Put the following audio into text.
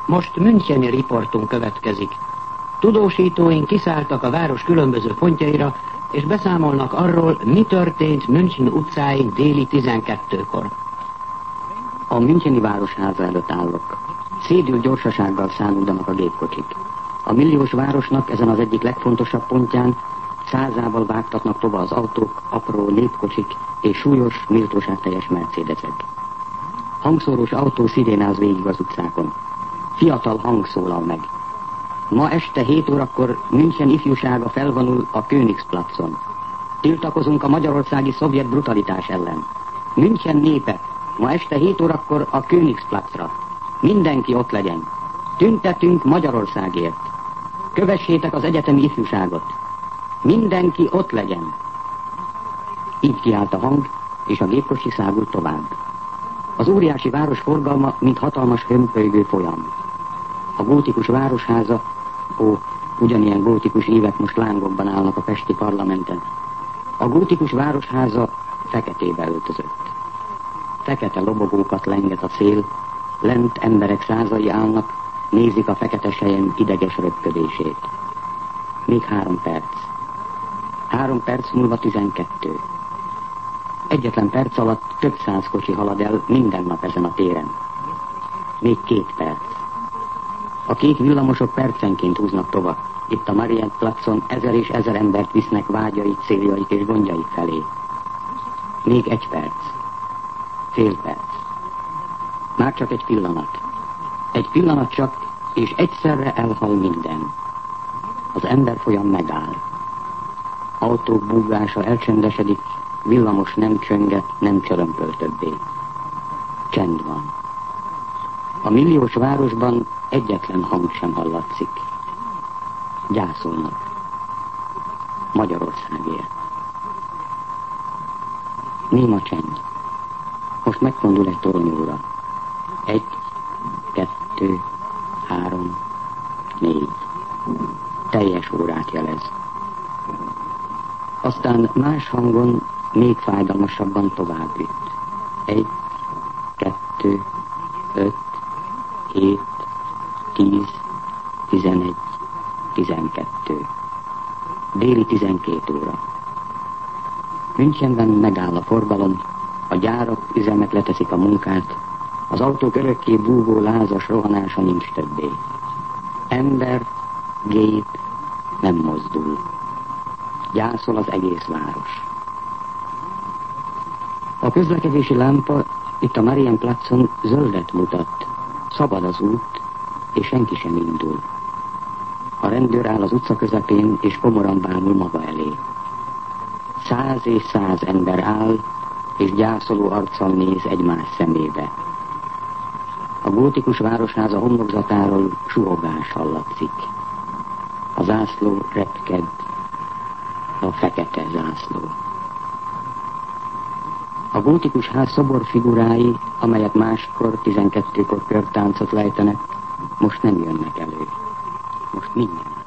Most müncheni riportunk következik. Tudósítóink kiszálltak a város különböző pontjaira, és beszámolnak arról, mi történt München utcáin déli 12-kor. A müncheni városháza előtt állok. Szédült gyorsasággal szállítanak a gépkocsik. A milliós városnak ezen az egyik legfontosabb pontján százával vágtatnak tova az autók, apró népkocsik és súlyos, méltóságteljes mercedesek. Hangszórós autó szirénáz végig az utcákon. Fiatal hang szólal meg. Ma este 7 órakor München ifjúsága felvonul a Königsplatzon. Tiltakozunk a magyarországi szovjet brutalitás ellen. München népe, ma este 7 órakor a Königsplatzra. Mindenki ott legyen. Tüntetünk Magyarországért. Kövessétek az egyetemi ifjúságot. Mindenki ott legyen. Így kiállt a hang, és a gépkocsi szágult tovább. Az óriási város forgalma, mint hatalmas hömpölygő folyam. A gótikus városháza, ugyanilyen gótikus évek most lángokban állnak a pesti parlamenten. A gótikus városháza feketébe öltözött. Fekete lobogókat lenget a szél, lent emberek százai állnak, nézik a fekete selyem ideges röpködését. Még 3 perc. 3 perc múlva 12. Egyetlen perc alatt több száz kocsi halad el minden nap ezen a téren. Még 2 perc. A kék villamosok percenként húznak tovább. Itt a Marienplatzon 1000 és 1000 embert visznek vágyaik, céljaik és gondjaik felé. Még 1 perc. Fél perc. Már csak egy pillanat. Egy pillanat csak, és egyszerre elhal minden. Az emberfolyam megáll. Autók búgása elcsendesedik, villamos nem csönget, nem csörömpöl többé. Csend van. A milliós városban egyetlen hang sem hallatszik. Gyászolnak. Magyarországért. Néma csend. Most megfordul egy toronyóra. 1, 2, 3, 4. Teljes órát jelez. Aztán más hangon még fájdalmasabban tovább üt. 1, 2, 5, 7, 10, 11, 12. Déli 12 óra. Münchenben megáll a forgalom, a gyárak, üzemek leteszik a munkát, az autók örökké búgó lázas rohanása nincs többé. Ember, gép nem mozdul. Gyászol az egész város. A közlekedési lámpa itt a Marienplatzon zöldet mutat. Szabad az út, és senki sem indul. A rendőr áll az utca közepén, és komoran bámul maga elé. 100 és 100 ember áll, és gyászoló arccal néz egymás szemébe. A gótikus városháza homlokzatáról suhogás hallatszik. A zászló repked, a fekete zászló. A gótikus ház szoborfigurái, amelyek máskor 12-kor körtáncot lejtenek, most nem jönnek elő. Most mindjárt.